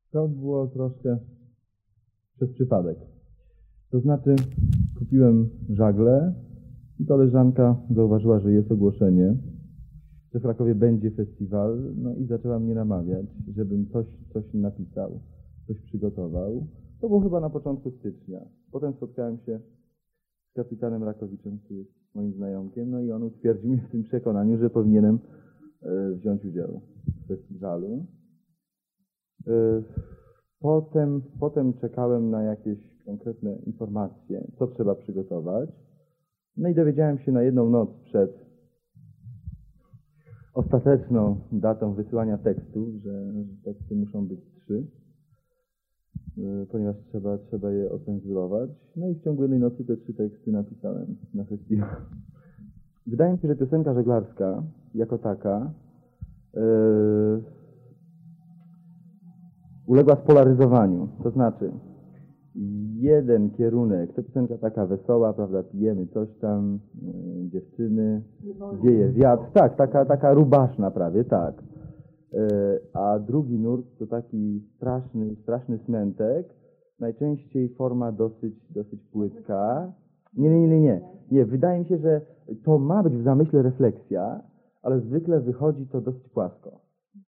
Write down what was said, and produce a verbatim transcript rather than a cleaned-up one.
To było troszkę przez przypadek. To znaczy, kupiłem żagle i koleżanka zauważyła, że jest ogłoszenie, że w Krakowie będzie festiwal, no i zaczęła mnie namawiać, żebym coś, coś napisał, coś przygotował. To było chyba na początku stycznia. Potem spotkałem się z kapitanem Rakowiczem, który jest moim znajomkiem, no i on utwierdził mnie w tym przekonaniu, że powinienem e, wziąć udział w festiwalu. E, potem, potem czekałem na jakieś konkretne informacje, co trzeba przygotować. No i dowiedziałem się na jedną noc przed ostateczną datą wysyłania tekstów, że teksty muszą być trzy, ponieważ trzeba, trzeba je ocenzurować. No i w ciągu jednej nocy te trzy teksty napisałem na festiwal. Wydaje mi się, że piosenka żeglarska jako taka yy, uległa spolaryzowaniu. To znaczy, jeden kierunek, to piosenka taka wesoła, prawda, pijemy coś tam, yy, dziewczyny, wieje wiatr, tak, taka, taka rubaszna prawie, tak. Yy, a drugi nurt to taki straszny, straszny smętek, najczęściej forma dosyć, dosyć płytka. Nie, nie, nie, nie, nie, wydaje mi się, że to ma być w zamyśle refleksja, ale zwykle wychodzi to dosyć płasko.